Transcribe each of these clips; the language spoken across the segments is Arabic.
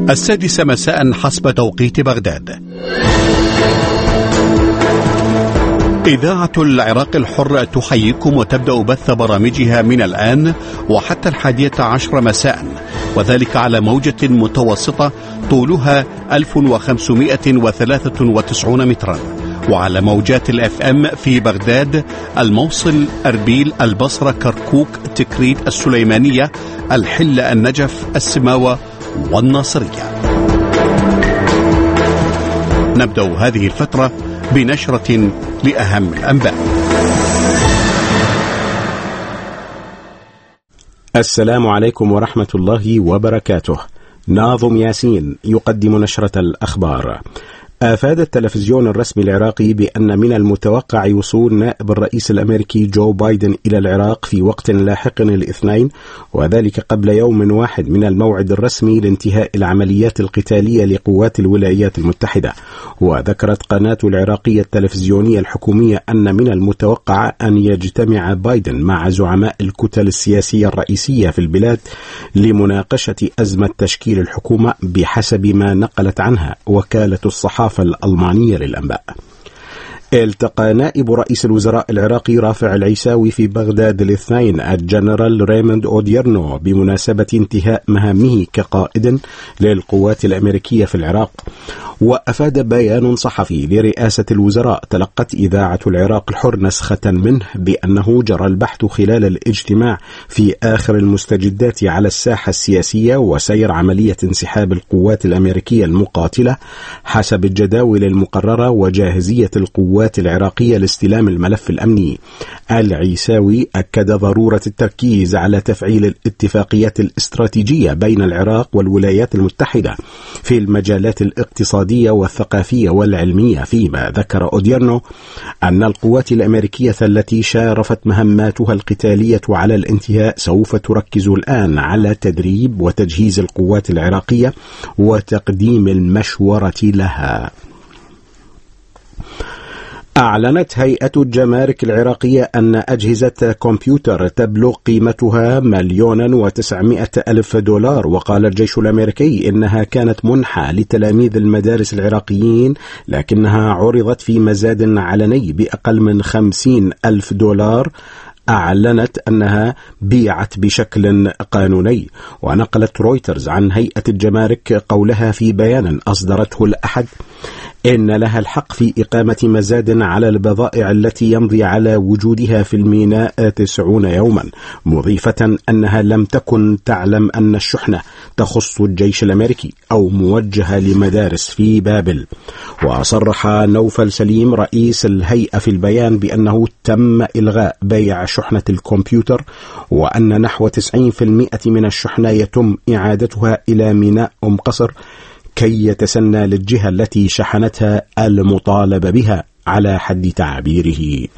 السادسة مساء حسب توقيت بغداد. إذاعة العراق الحر تحييكم وتبدأ بث برامجها من الآن وحتى 11 مساء، وذلك على موجة متوسطة طولها 1593 مترا، وعلى موجات الFM في بغداد، الموصل، أربيل، البصرة، كركوك، تكريت، السليمانية، الحلة، النجف، السماوة والناصرية. نبدأ هذه الفترة بنشرة لأهم الأنباء. السلام عليكم ورحمة الله وبركاته. ناظم ياسين يقدم نشرة الأخبار. أفاد التلفزيون الرسمي العراقي بأن من المتوقع وصول نائب الرئيس الأمريكي جو بايدن إلى العراق في وقت لاحق الاثنين، وذلك قبل يوم واحد من الموعد الرسمي لانتهاء العمليات القتالية لقوات الولايات المتحدة. وذكرت قناة العراقية التلفزيونية الحكومية أن من المتوقع أن يجتمع بايدن مع زعماء الكتل السياسية الرئيسية في البلاد لمناقشة أزمة تشكيل الحكومة بحسب ما نقلت عنها وكالة الصحافة الألمانية للأنباء. التقى نائب رئيس الوزراء العراقي رافع العيساوي في بغداد الاثنين الجنرال ريموند أوديرنو بمناسبة انتهاء مهامه كقائد للقوات الأمريكية في العراق. وأفاد بيان صحفي لرئاسة الوزراء تلقت إذاعة العراق الحر نسخة منه بأنه جرى البحث خلال الاجتماع في آخر المستجدات على الساحة السياسية وسير عملية انسحاب القوات الأمريكية المقاتلة حسب الجداول المقررة وجاهزية القوات العراقية لاستلام الملف الأمني. العيساوي أكد ضرورة التركيز على تفعيل الاتفاقيات الاستراتيجية بين العراق والولايات المتحدة في المجالات الاقتصادية والثقافية والعلمية، فيما ذكر أوديرنو أن القوات الأمريكية التي شارفت مهماتها القتالية على الانتهاء سوف تركز الآن على تدريب وتجهيز القوات العراقية وتقديم المشورة لها. أعلنت هيئة الجمارك العراقية أن أجهزة كمبيوتر تبلغ قيمتها $1,900,000، وقال الجيش الأمريكي إنها كانت منحة لتلاميذ المدارس العراقيين، لكنها عرضت في مزاد علني بأقل من $50,000. أعلنت أنها بيعت بشكل قانوني. ونقلت رويترز عن هيئة الجمارك قولها في بيان أصدرته الأحد إن لها الحق في إقامة مزاد على البضائع التي يمضي على وجودها في الميناء 90 يوما، مضيفة أنها لم تكن تعلم أن الشحنة تخص الجيش الأمريكي أو موجهة لمدارس في بابل. وصرح نوفل سليم رئيس الهيئة في البيان بأنه تم إلغاء بيع شحنة الكمبيوتر، وأن نحو 90% من الشحنة يتم إعادتها إلى ميناء أم قصر كي يتسنى للجهة التي شحنتها المطالبة بها على حد تعبيره.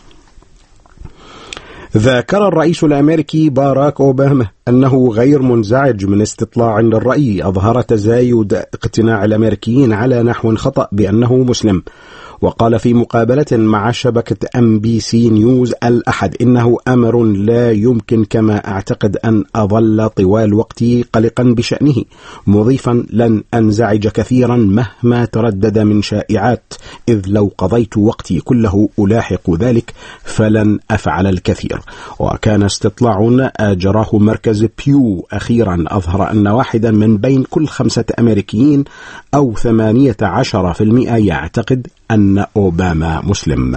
ذكر الرئيس الأمريكي باراك أوباما أنه غير منزعج من استطلاع للرأي أظهر تزايد اقتناع الأمريكيين على نحو خطأ بأنه مسلم. وقال في مقابلة مع شبكة MBC نيوز الأحد إنه أمر لا يمكن كما أعتقد أن أظل طوال وقتي قلقا بشأنه، مضيفا لن أنزعج كثيرا مهما تردد من شائعات، إذ لو قضيت وقتي كله ألاحق ذلك فلن أفعل الكثير. وكان استطلاع أجراه مركز بيو أخيرا أظهر أن واحدا من بين كل 5 أمريكيين أو 18% يعتقد أن أوباما مسلم.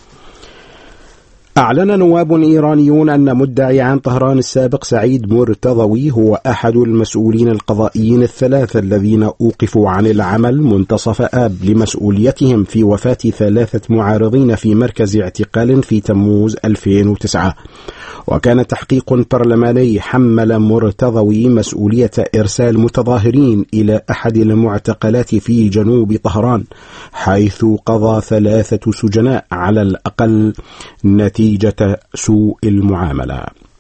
أعلن نواب إيرانيون أن مدعي عن طهران السابق سعيد مرتضوي هو أحد المسؤولين القضائيين الثلاثة الذين أوقفوا عن العمل منتصف آب لمسؤوليتهم في وفاة 3 معارضين في مركز اعتقال في تموز 2009. وكان تحقيق برلماني حمل مرتضوي مسؤولية إرسال متظاهرين إلى أحد المعتقلات في جنوب طهران، حيث قضى 3 سجناء على الأقل نتيجة سوء المعاملة.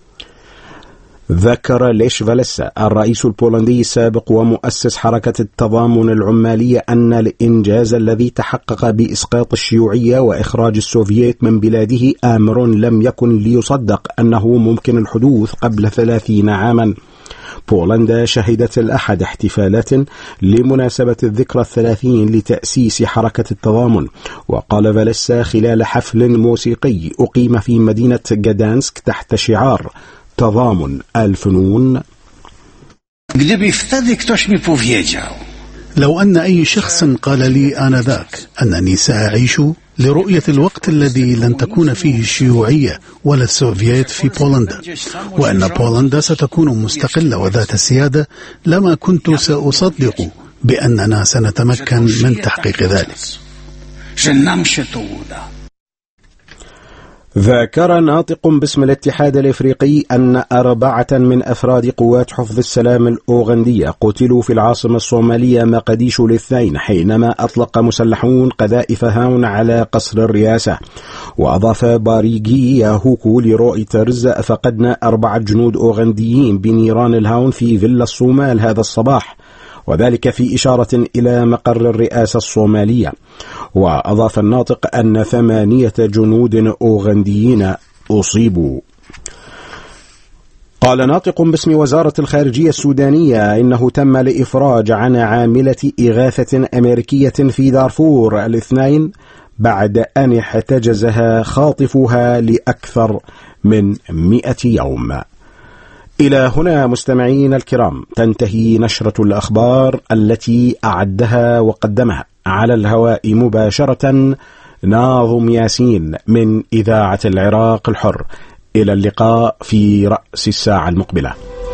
ذكر ليش فاليسا الرئيس البولندي السابق ومؤسس حركة التضامن العمالية أن الإنجاز الذي تحقق بإسقاط الشيوعية وإخراج السوفييت من بلاده أمر لم يكن ليصدق أنه ممكن الحدوث قبل 30 عاما. بولندا شهدت الأحد احتفالات لمناسبة الذكرى 30 لتأسيس حركة التضامن. وقال فاليسا خلال حفل موسيقي أقيم في مدينة جدانسك تحت شعار تضامن الفنون: لو أن أي شخص قال لي آنذاك أنني سأعيش لرؤية الوقت الذي لن تكون فيه الشيوعية ولا السوفييت في بولندا، وأن بولندا ستكون مستقلة وذات السيادة، لما كنت سأصدق بأننا سنتمكن من تحقيق ذلك. ذكر ناطق باسم الاتحاد الإفريقي أن 4 من أفراد قوات حفظ السلام الأوغندية قتلوا في العاصمة الصومالية مقديشو الاثنين حينما أطلق مسلحون قذائف هاون على قصر الرئاسة. وأضاف باريجي ياهوكو لرويترز: فقدنا 4 جنود أوغنديين بنيران الهاون في فيلا الصومال هذا الصباح، وذلك في إشارة إلى مقر الرئاسة الصومالية. وأضاف الناطق أن 8 جنود أوغنديين أصيبوا. قال ناطق باسم وزارة الخارجية السودانية إنه تم الإفراج عن عاملة إغاثة أمريكية في دارفور الاثنين بعد أن احتجزها خاطفها لأكثر من 100 يوم. إلى هنا مستمعين الكرام تنتهي نشرة الأخبار التي أعدها وقدمها على الهواء مباشرة ناظم ياسين من إذاعة العراق الحر. إلى اللقاء في رأس الساعة المقبلة.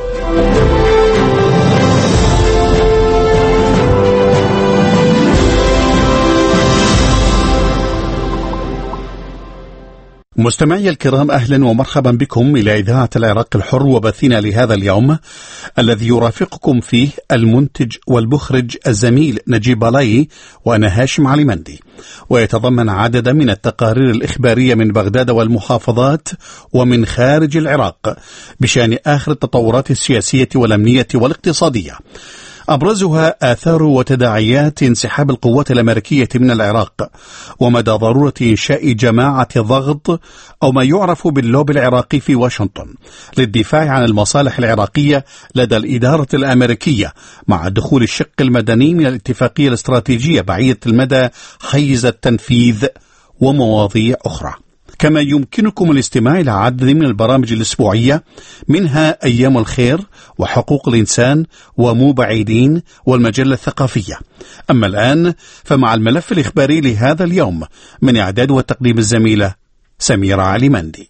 مستمعي الكرام، أهلا ومرحبا بكم إلى إذاعة العراق الحر وبثنا لهذا اليوم الذي يرافقكم فيه المنتج والمخرج الزميل نجيب بالاي وأنا هاشم علي مندي، ويتضمن عددا من التقارير الإخبارية من بغداد والمحافظات ومن خارج العراق بشأن آخر التطورات السياسية والأمنية والاقتصادية، أبرزها آثار وتداعيات انسحاب القوات الأمريكية من العراق، ومدى ضرورة إنشاء جماعة ضغط أو ما يعرف باللوبي العراقي في واشنطن للدفاع عن المصالح العراقية لدى الإدارة الأمريكية مع دخول الشق المدني من الاتفاقية الاستراتيجية بعيدة المدى حيز التنفيذ ومواضيع أخرى. كما يمكنكم الاستماع إلى عدد من البرامج الأسبوعية منها أيام الخير وحقوق الإنسان ومو بعيدين والمجلة الثقافية. أما الآن فمع الملف الإخباري لهذا اليوم من إعداد وتقديم الزميلة سميرة علي مندي.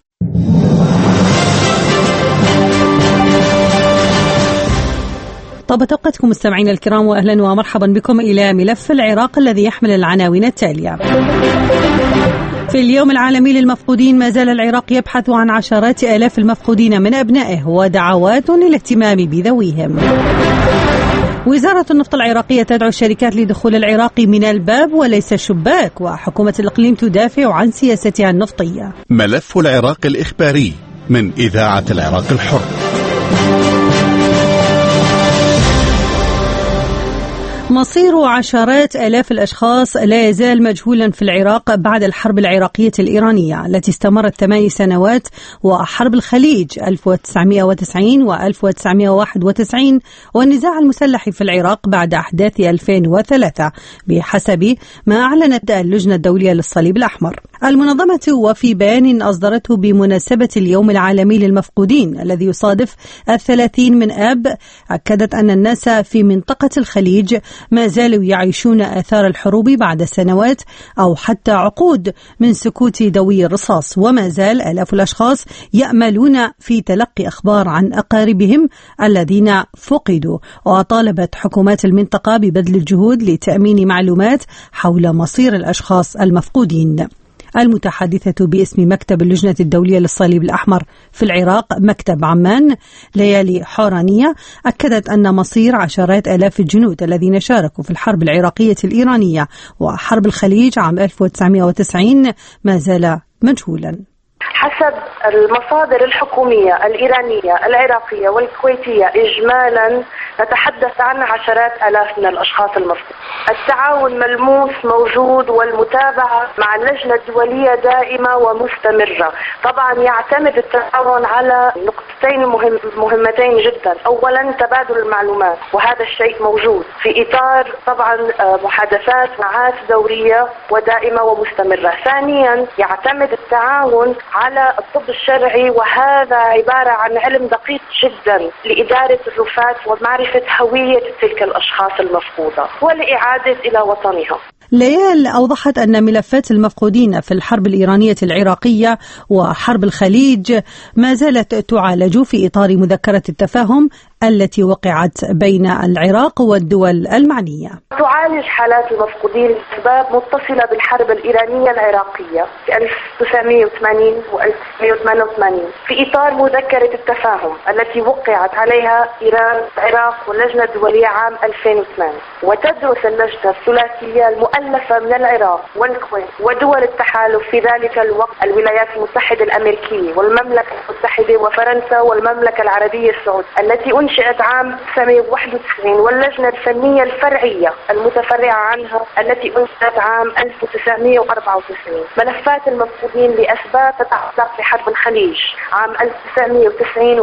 طابت أوقاتكم مستمعين الكرام، وأهلا ومرحبا بكم إلى ملف العراق الذي يحمل العناوين التالية. في اليوم العالمي للمفقودين ما زال العراق يبحث عن عشرات آلاف المفقودين من أبنائه ودعوات للاهتمام بذويهم. وزارة النفط العراقية تدعو الشركات لدخول العراق من الباب وليس الشباك، وحكومة الإقليم تدافع عن سياستها النفطية. ملف العراق الإخباري من إذاعة العراق الحر. مصير عشرات آلاف الأشخاص لا يزال مجهولا في العراق بعد الحرب العراقية الإيرانية التي استمرت 8 سنوات، وحرب الخليج 1990 و1991، والنزاع المسلح في العراق بعد أحداث 2003 بحسب ما أعلنت اللجنة الدولية للصليب الأحمر. المنظمة وفي بيان أصدرته بمناسبة اليوم العالمي للمفقودين الذي يصادف 30 من آب، أكدت أن الناس في منطقة الخليج ما زالوا يعيشون آثار الحروب بعد سنوات أو حتى عقود من سكوت دوي الرصاص، وما زال آلاف الأشخاص يأملون في تلقي أخبار عن أقاربهم الذين فقدوا. وطالبت حكومات المنطقة ببذل الجهود لتأمين معلومات حول مصير الأشخاص المفقودين. المتحدثة باسم مكتب اللجنة الدولية للصليب الأحمر في العراق مكتب عمان ليالي حورانية أكدت أن مصير عشرات آلاف الجنود الذين شاركوا في الحرب العراقية الإيرانية وحرب الخليج عام 1990 ما زال مجهولا. حسب المصادر الحكومية الإيرانية العراقية والكويتية إجمالا نتحدث عن عشرات آلاف من الأشخاص المفقودين. التعاون ملموس موجود، والمتابعة مع اللجنة الدولية دائمة ومستمرة. طبعا يعتمد التعاون على نقطتين مهمتين جدا. أولا تبادل المعلومات، وهذا الشيء موجود في إطار طبعا محادثات معات دورية ودائمة ومستمرة. ثانيا يعتمد التعاون على الطب الشرعي، وهذا عبارة عن علم دقيق جدا لإدارة الرفات ومعرفة هوية تلك الأشخاص المفقودة والإعادة إلى وطنها. ليال أوضحت أن ملفات المفقودين في الحرب الإيرانية العراقية وحرب الخليج ما زالت تعالج في إطار مذكرة التفاهم التي وقعت بين العراق والدول المعنية. تعالج حالات المفقودين لأسباب متصلة بالحرب الإيرانية العراقية في 1980 و1988 في إطار مذكرة التفاهم التي وقعت عليها إيران، العراق واللجنة الدولية عام 2008. وتدرس اللجنة الثلاثية المؤلفة من العراق والكويت ودول التحالف في ذلك الوقت الولايات المتحدة الأمريكية والمملكة المتحدة وفرنسا والمملكة العربية السعودية التي أنشئت عام 1991، واللجنة الفنية الفرعية المتفرعة عنها التي أنشئت عام 1994. ملفات المفقودين لأسباب تتعلق بحرب الخليج عام 1990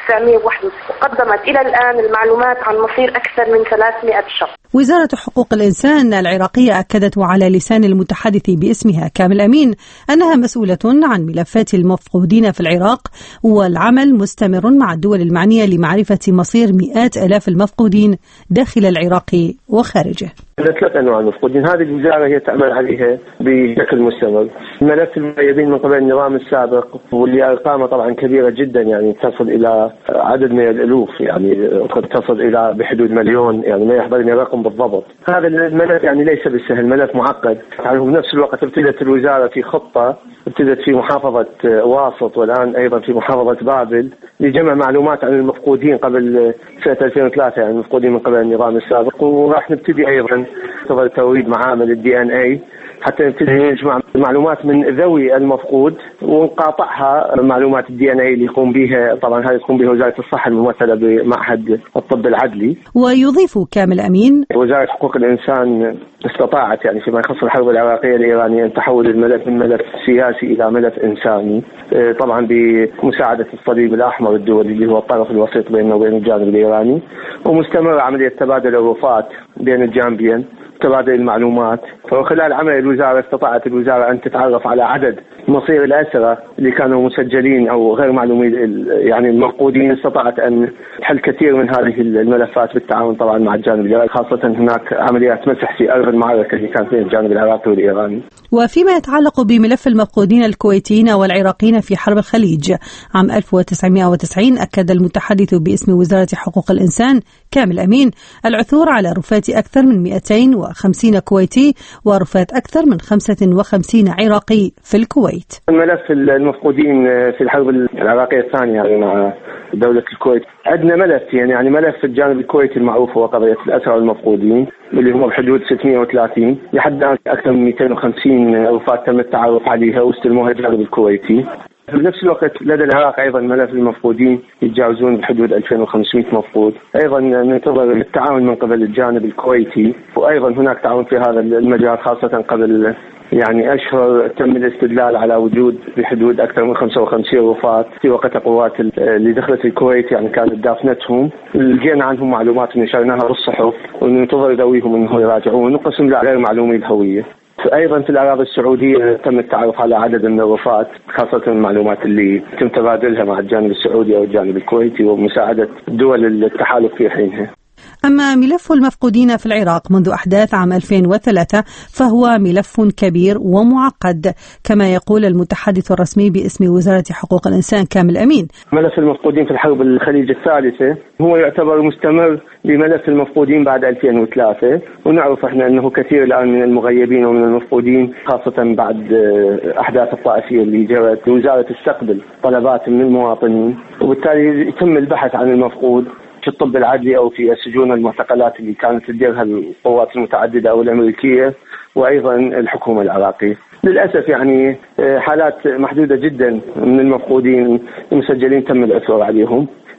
و1991 وقدمت إلى الآن المعلومات عن مصير أكثر من 300 شخص. وزارة حقوق الإنسان العراقية أكدت على لسان المتحدث باسمها كامل أمين أنها مسؤولة عن ملفات المفقودين في العراق، والعمل مستمر مع الدول المعنية لمعرفة مصير مئات آلاف المفقودين داخل العراق وخارجه. ثلاث أنواع المفقودين، هذه الوزارة هي تعمل عليها بشكل مستمر. ملف المغيبين من قبل النظام السابق واللي أرقامه طبعا كبيرة جدا، يعني تصل إلى عدد من الألوف، يعني قد تصل إلى بحدود مليون، يعني ما يحضرني الرقم بالضبط. هذا الملف يعني ليس بالسهل، ملف معقد. يعني بنفس الوقت ابتدت الوزارة في خطة، ابتدت في محافظة واسط والآن أيضا في محافظة بابل لجمع معلومات عن المفقودين قبل سنة 2003، يعني المفقودين من قبل النظام السابق. وراح نبتدي أيضا توريد معامل الDNA حتى نبتدي نجمع معلومات من ذوي المفقود ونقاطعها معلومات الDNA اللي يقوم بها، طبعا هذه تقوم بها وزارة الصحة الممثلة بمعهد الطب العدلي. ويضيف كامل أمين وزارة حقوق الإنسان استطاعت يعني فيما يخص الحرب العراقية الإيرانية أن تحول الملف من ملف سياسي إلى ملف إنساني، طبعا بمساعدة الصليب الأحمر الدولي اللي هو الطرف الوسيط بيننا وبين الجانب الإيراني، ومستمرة عملية تبادل الرفات بين الجانبين، تبادل المعلومات. وخلال عمل الوزارة استطاعت الوزارة أن تتعرف على عدد مصير الأسرى اللي كانوا مسجلين أو غير معلومين، يعني المفقودين. استطاعت أن تحل كثير من هذه الملفات بالتعاون طبعا مع الجانب العراقي، خاصة هناك عمليات مسح في أرض المعركة اللي كانت بين الجانب العراقي والإيراني. وفيما يتعلق بملف المفقودين الكويتيين والعراقيين في حرب الخليج عام 1990، أكد المتحدث باسم وزارة حقوق الإنسان كامل أمين العثور على رفات أكثر من 250 كويتي ورفات أكثر من 55 عراقي في الكويت. ملف المفقودين في الحرب العراقية الثانية مع دولة الكويت عندنا ملف، يعني ملف الجانب الكويتي المعروف هو قضية الأسرى والمفقودين اللي هو بحدود 630 لحد الآن أكثر من 250 رفات تم التعرف عليها واستلموها الجانب الكويتي. بنفس الوقت لدى العراق أيضا ملف المفقودين يتجاوزون بحدود 2500 مفقود، أيضا ننتظر التعاون من قبل الجانب الكويتي، وأيضا هناك تعاون في هذا المجال، خاصة قبل يعني أشهر تم الاستدلال على وجود بحدود أكثر من 55 وفاة في وقت قوات اللي دخلت الكويت، يعني كانت دافنتهم، لقينا عنهم معلومات ونشرناها بالصحف وننتظر ذويهم أنه يراجعون، وقسم لا غير معلومي الهوية. أيضا في الأراضي السعودية تم التعرف على عدد من الوفاة، خاصة المعلومات اللي تم تبادلها مع الجانب السعودي أو الجانب الكويتي ومساعدة دول التحالف في حينها. أما ملف المفقودين في العراق منذ أحداث عام 2003 فهو ملف كبير ومعقد، كما يقول المتحدث الرسمي باسم وزارة حقوق الإنسان كامل أمين. ملف المفقودين في الحرب الخليج الثالثة هو يعتبر مستمر لملف المفقودين بعد 2003، ونعرف احنا أنه كثير الآن من المغيبين ومن المفقودين خاصة بعد أحداث الطائفية اللي جرت، الوزارة تستقبل طلبات من المواطنين، وبالتالي يتم البحث عن المفقود في الطب العدلي أو في السجون والمعتقلات اللي كانت تديرها القوات المتعددة أو الأمريكية وأيضا الحكومة العراقية. للأسف يعني حالات محدودة جدا من المفقودين المسجلين تم العثور عليهم،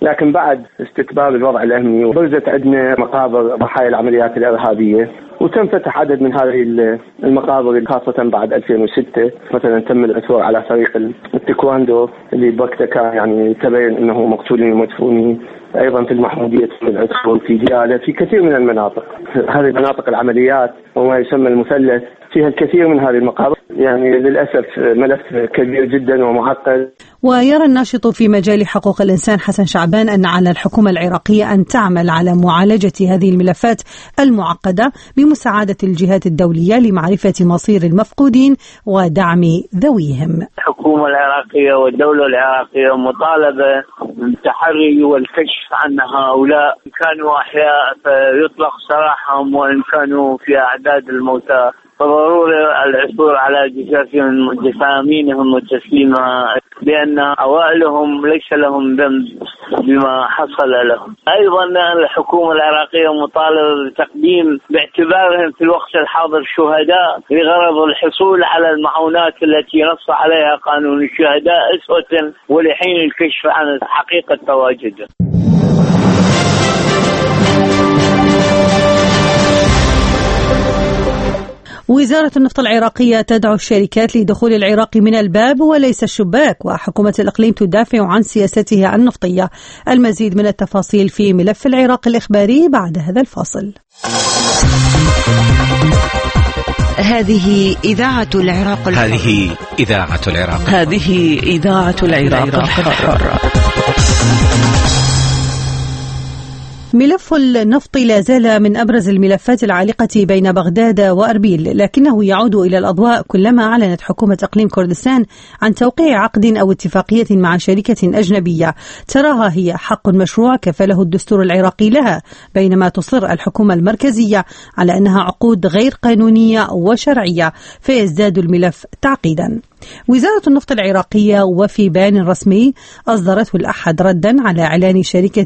لكن بعد استتباب الوضع الأمني وبرزت عندنا مقابر ضحايا العمليات الإرهابية، وتم فتح عدد من هذه المقابر خاصة بعد 2006. مثلا تم العثور على فريق التايكواندو اللي بوقتها كان يعني تبين أنه مقتولين ومدفونين. أيضا في المحمودية تم العثور في ديالى، في كثير من المناطق. هذه مناطق العمليات وما يسمى المثلث فيها الكثير من هذه المقابر، يعني للأسف ملف كبير جدا ومعقد. ويرى الناشط في مجال حقوق الإنسان حسن شعبان أن على الحكومة العراقية أن تعمل على معالجة هذه الملفات المعقدة بمساعدة الجهات الدولية لمعرفة مصير المفقودين ودعم ذويهم. الحكومة العراقية والدولة العراقية مطالبة بالتحري والكشف عن هؤلاء، إن كانوا أحياء فيطلق سراحهم، وإن كانوا في أعداد الموتى فضروري العثور على جثامينهم وتسليمها، لأن أوائلهم ليس لهم ذنب بما حصل لهم. أيضا الحكومة العراقية مطالبة بتقديم باعتبارهم في الوقت الحاضر شهداء لغرض الحصول على المعونات التي نص عليها قانون الشهداء أسوة ولحين الكشف عن حقيقة تواجدهم. وزارة النفط العراقية تدعو الشركات لدخول العراق من الباب وليس الشباك، وحكومة الإقليم تدافع عن سياستها النفطية. المزيد من التفاصيل في ملف العراق الإخباري بعد هذا الفاصل. هذه إذاعة العراق الحر. هذه إذاعة العراق. هذه إذاعة العراق الحر. ملف النفط لا زال من أبرز الملفات العالقة بين بغداد وأربيل، لكنه يعود إلى الأضواء كلما أعلنت حكومة إقليم كردستان عن توقيع عقد أو اتفاقية مع شركة أجنبية تراها هي حق مشروع كفله الدستور العراقي لها، بينما تصر الحكومة المركزية على أنها عقود غير قانونية وشرعية، فيزداد الملف تعقيدا. وزارة النفط العراقية وفي بيان رسمي أصدرته الأحد ردا على إعلان شركة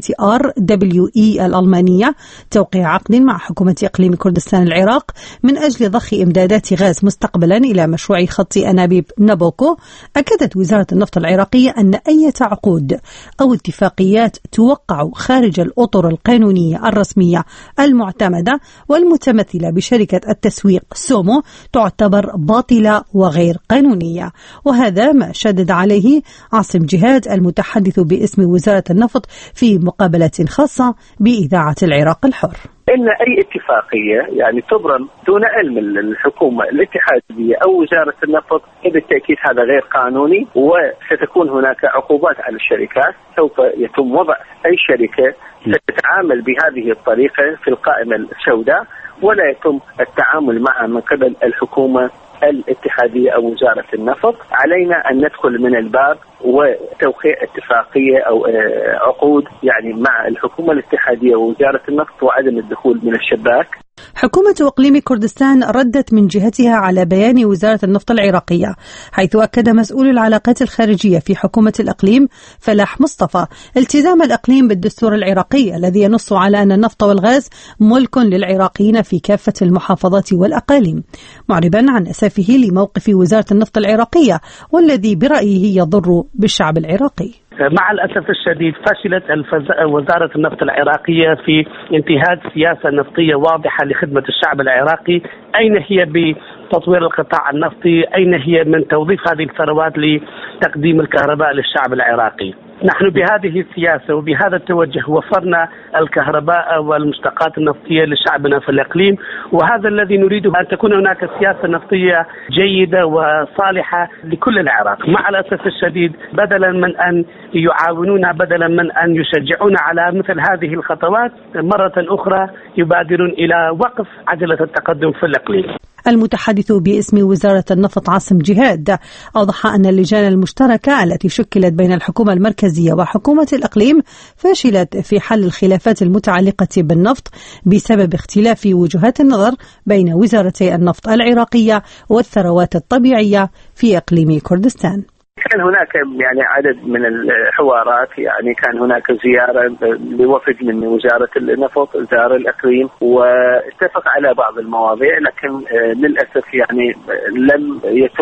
RWE الألمانية توقيع عقد مع حكومة إقليم كردستان العراق من أجل ضخ إمدادات غاز مستقبلا إلى مشروع خط أنابيب نابوكو. أكدت وزارة النفط العراقية أن أي عقود أو اتفاقيات توقع خارج الأطر القانونية الرسمية المعتمدة والمتمثلة بشركة التسويق سومو تعتبر باطلة وغير قانونية، وهذا ما شدد عليه عاصم جهاد المتحدث باسم وزارة النفط في مقابلة خاصة بإذاعة العراق الحر. إن أي اتفاقية يعني تبرم دون علم الحكومة الاتحادية أو وزارة النفط بالتأكيد هذا غير قانوني، وستكون هناك عقوبات على الشركات. سوف يتم وضع أي شركة تتعامل بهذه الطريقة في القائمة السوداء، ولا يتم التعامل معها من قبل الحكومة الاتحادية أو وزارة النفط. علينا أن ندخل من الباب وتوقيع اتفاقية أو عقود يعني مع الحكومة الاتحادية ووزارة النفط، وعدم الدخول من الشباك. حكومة إقليم كردستان ردت من جهتها على بيان وزارة النفط العراقية، حيث أكد مسؤول العلاقات الخارجية في حكومة الإقليم فلاح مصطفى التزام الإقليم بالدستور العراقي الذي ينص على أن النفط والغاز ملك للعراقيين في كافة المحافظات والأقاليم، معربا عن أسفه لموقف وزارة النفط العراقية والذي برأيه يضر بالشعب العراقي. مع الأسف الشديد فشلت وزارة النفط العراقية في انتهاج سياسة نفطية واضحة لخدمة الشعب العراقي. أين هي بتطوير القطاع النفطي؟ أين هي من توظيف هذه الثروات لتقديم الكهرباء للشعب العراقي؟ نحن بهذه السياسة وبهذا التوجه وفرنا الكهرباء والمشتقات النفطية لشعبنا في الإقليم، وهذا الذي نريده، أن تكون هناك سياسة نفطية جيدة وصالحة لكل العراق. مع الأسف الشديد بدلا من أن يعاونونا، بدلا من أن يشجعونا على مثل هذه الخطوات، مرة أخرى يبادرون إلى وقف عجلة التقدم في الإقليم. المتحدث باسم وزارة النفط عاصم جهاد أوضح أن اللجان المشتركة التي شكلت بين الحكومة المركزية وحكومة الإقليم فشلت في حل الخلافات المتعلقة بالنفط بسبب اختلاف وجهات النظر بين وزارتي النفط العراقية والثروات الطبيعية في إقليم كردستان. كان هناك يعني عدد من الحوارات، يعني كان هناك زيارة لوفد من وزارة النفط زار الإقليم واتفق على بعض المواضيع، لكن للأسف يعني لم يتم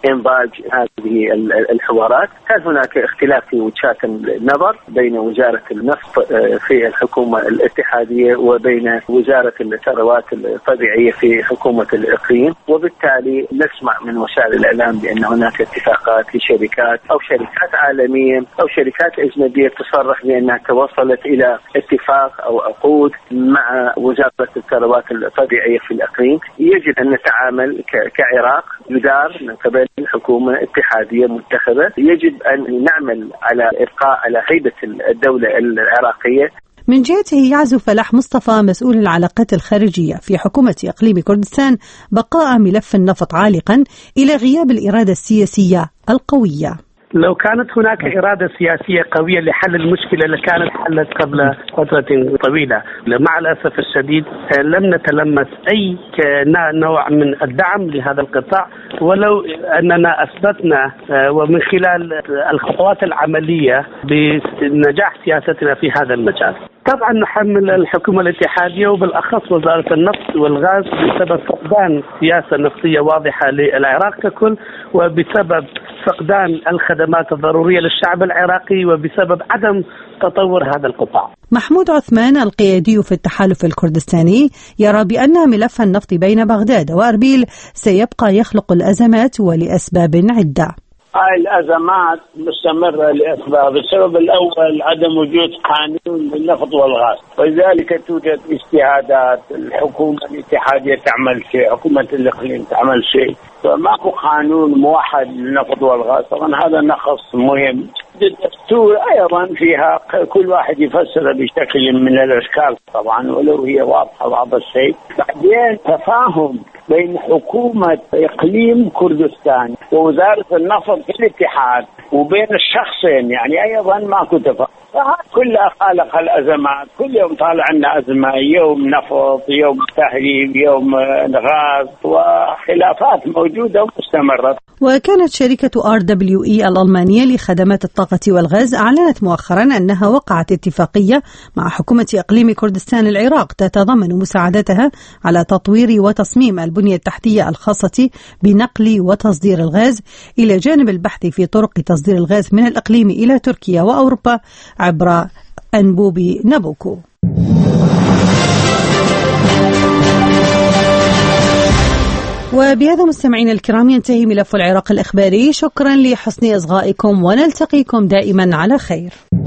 إنضاج هذه الحوارات. كان هناك اختلاف في وجهات النظر بين وزارة النفط في الحكومة الاتحادية وبين وزارة الثروات الطبيعية في حكومة الإقليم، وبالتالي نسمع من وسائل الإعلام بأن هناك اتفاقات لشركات أو شركات عالمية أو شركات أجنبية تصرح بأنها توصلت إلى اتفاق أو عقود مع وزارة الثروات الطبيعية في الإقليم. يجب أن نتعامل كعراق يدار من قبل حكومة اتحادية منتخبة. يجب أن نعمل على إبقاء على هيبة الدولة العراقية. من جهته يعزو فلاح مصطفى مسؤول العلاقات الخارجية في حكومة إقليم كردستان بقاء ملف النفط عالقا إلى غياب الإرادة السياسية القوية. لو كانت هناك إرادة سياسية قوية لحل المشكلة لكانت حلت قبل فترة طويلة. مع الأسف الشديد لم نتلمس أي نوع من الدعم لهذا القطاع، ولو أننا أثبتنا ومن خلال الخطوات العملية بنجاح سياستنا في هذا المجال. طبعا نحمل الحكومة الاتحادية وبالأخص وزارة النفط والغاز بسبب فقدان سياسة نفطية واضحة للعراق ككل، وبسبب فقدان الخدمات الضرورية للشعب العراقي، وبسبب عدم تطور هذا القطاع. محمود عثمان القيادي في التحالف الكردستاني يرى بأن ملف النفط بين بغداد وأربيل سيبقى يخلق الأزمات ولأسباب عدة. هاي الأزمات مستمرة لأسباب. السبب الأول عدم وجود قانون للنفط والغاز، ولذلك توجد اجتهادات. الحكومة الاتحادية تعمل شيء، حكومة الإقليم تعمل شيء، فماكو قانون موحد للنفط والغاز. طبعا هذا نقص مهم. الدستور أيضا فيها كل واحد يفسر بشكل من الأشكال طبعا، ولو هي واضحة بعض الشيء. بعدين تفاهم بين حكومة إقليم كردستان ووزارة النفط في الاتحاد وبين الشخصين، يعني أيضا ماكو تفاهم. كلها خالق الأزمات. كل يوم طالع عنا أزمة، يوم نفط، يوم تهريب، يوم غاز، وخلافات موجودة ومستمرة. وكانت شركة RWE الألمانية لخدمات الطاقة والغاز أعلنت مؤخرا أنها وقعت اتفاقية مع حكومة إقليم كردستان العراق تتضمن مساعدتها على تطوير وتصميم البنية التحتية الخاصة بنقل وتصدير الغاز، إلى جانب البحث في طرق تصدير الغاز من الإقليم إلى تركيا وأوروبا عبر أنبوب نابوكو. وبهذا مستمعينا الكرام ينتهي ملف العراق الإخباري. شكرا لحسن إصغائكم ونلتقيكم دائما على خير.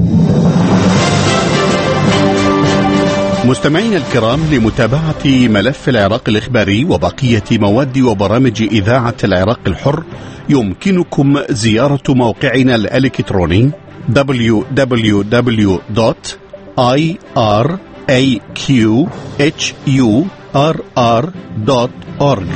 مستمعينا الكرام، لمتابعة ملف العراق الإخباري وبقية مواد وبرامج إذاعة العراق الحر يمكنكم زيارة موقعنا الإلكتروني www.iraqhurr.org.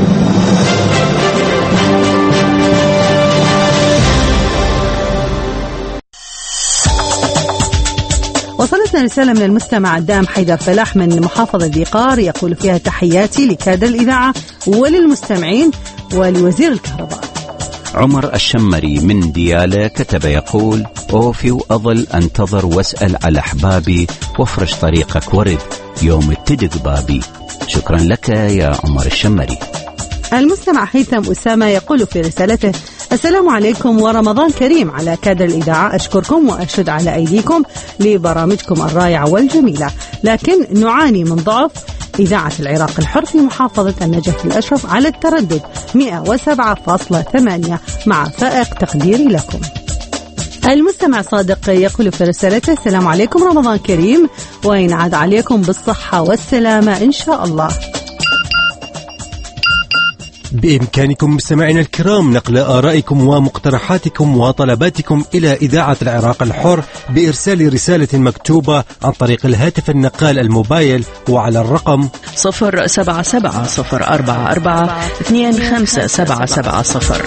وصلتنا رسالة من المستمع الدائم حيدر فلاح من محافظة ذي قار، يقول فيها تحياتي لكادر الإذاعة وللمستمعين ولوزير الكهرباء. عمر الشمري من ديالى كتب يقول: أوفي وأظل أنتظر واسأل على أحبابي وافرش طريقك ورد يوم التدق بابي. شكرا لك يا عمر الشمري. المستمع هيثم أسامة يقول في رسالته: السلام عليكم ورمضان كريم على كادر الإذاعة. أشكركم وأشهد على أيديكم لبرامجكم الرائعة والجميلة، لكن نعاني من ضعف إذاعة العراق الحر في محافظة النجف الأشرف على التردد 107.8 مع فائق تقديري لكم. المستمع صادق يقول في رسالته: السلام عليكم، رمضان كريم وينعاد عليكم بالصحة والسلامة إن شاء الله. بإمكانكم مستمعينا الكرام نقل آرائكم ومقترحاتكم وطلباتكم إلى إذاعة العراق الحر بإرسال رسالة مكتوبة عن طريق الهاتف النقال الموبايل وعلى الرقم 077-044-25770.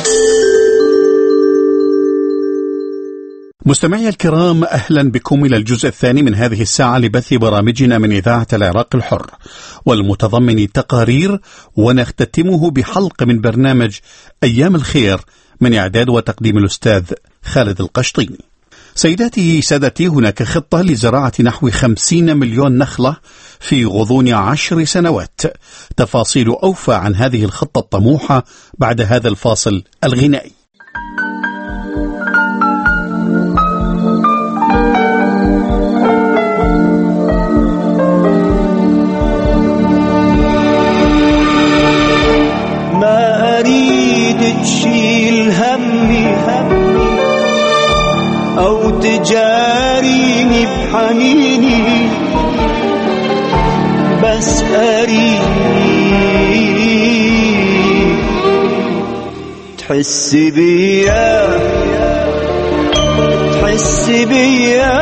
مستمعي الكرام، أهلا بكم إلى الجزء الثاني من هذه الساعة لبث برامجنا من إذاعة العراق الحر، والمتضمن تقارير، ونختتمه بحلقة من برنامج أيام الخير من إعداد وتقديم الأستاذ خالد القشطيني. سيداتي سادتي، هناك خطة لزراعة نحو 50 مليون نخلة في غضون 10 سنوات. تفاصيل أوفى عن هذه الخطة الطموحة بعد هذا الفاصل الغنائي. ما أريد تشيل همي أو تجاريني بحنيني، بس أريد تحس بيا، تحس بيا،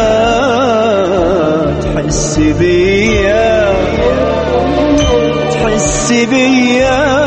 تحس بيا، تحس بيا.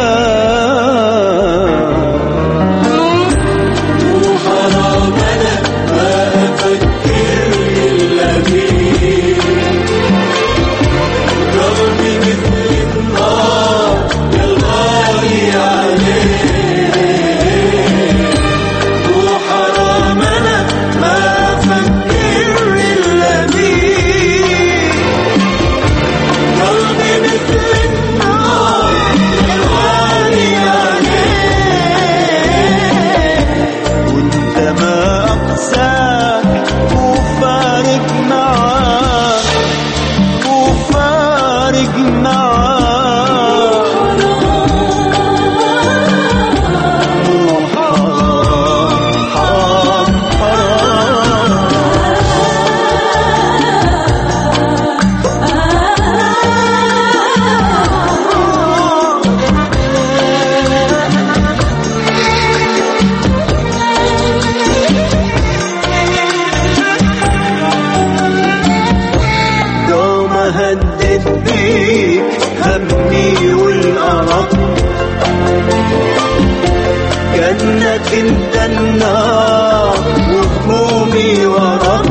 انت النار وهمومي ورا،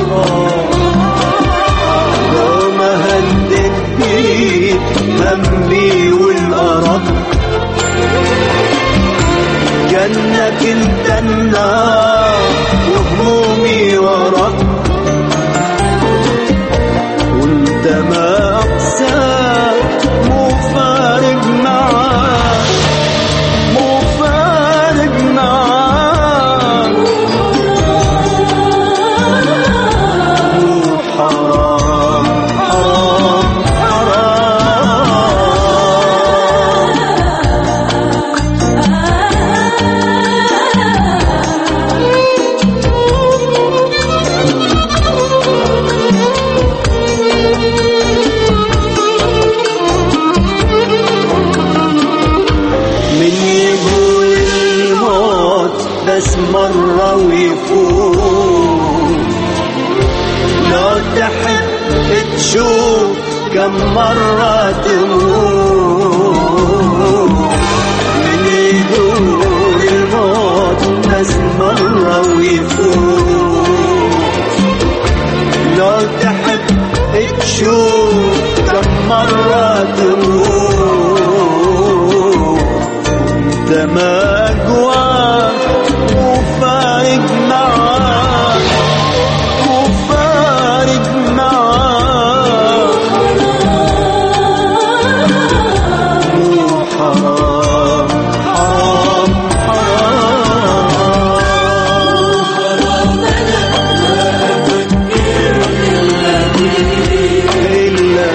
لو ما هدت بيك همي والقرب، جنك انت النار وهمومي ورا، وانت ما اقساك مو فارق معاك، مو فارق معاك، مو حرام حرام بس مرة ويفوت، لو تحب تشوف كم مرة تموت، من يدور الموت بس مرة ويفوت، لو تحب تشوف كم مرة تموت، انت ما أقواك وفارق معاك، وفارق معاك، مو حرام حرام حرام، إلا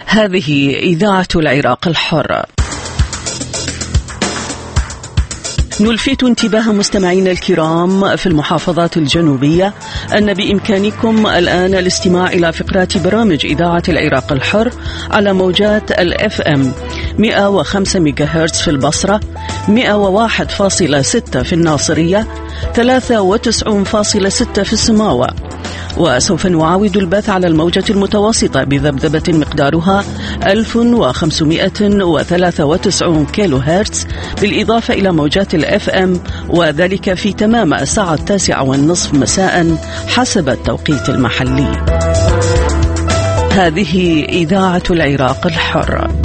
هذه إذاعة العراق الحر. نلفت انتباه مستمعينا الكرام في المحافظات الجنوبية أن بإمكانكم الآن الاستماع إلى فقرات برامج إذاعة العراق الحر على موجات الFM 105 ميجاهرتز في البصرة، 101.6 في الناصرية، 93.6 في السماوة. وسوف نعاود البث على الموجة المتوسطة بذبذبة مقدارها 1593 كيلو هرتز، بالإضافة إلى موجات الFM، وذلك في تمام الساعة 9:30 مساء حسب التوقيت المحلي. هذه إذاعة العراق الحر.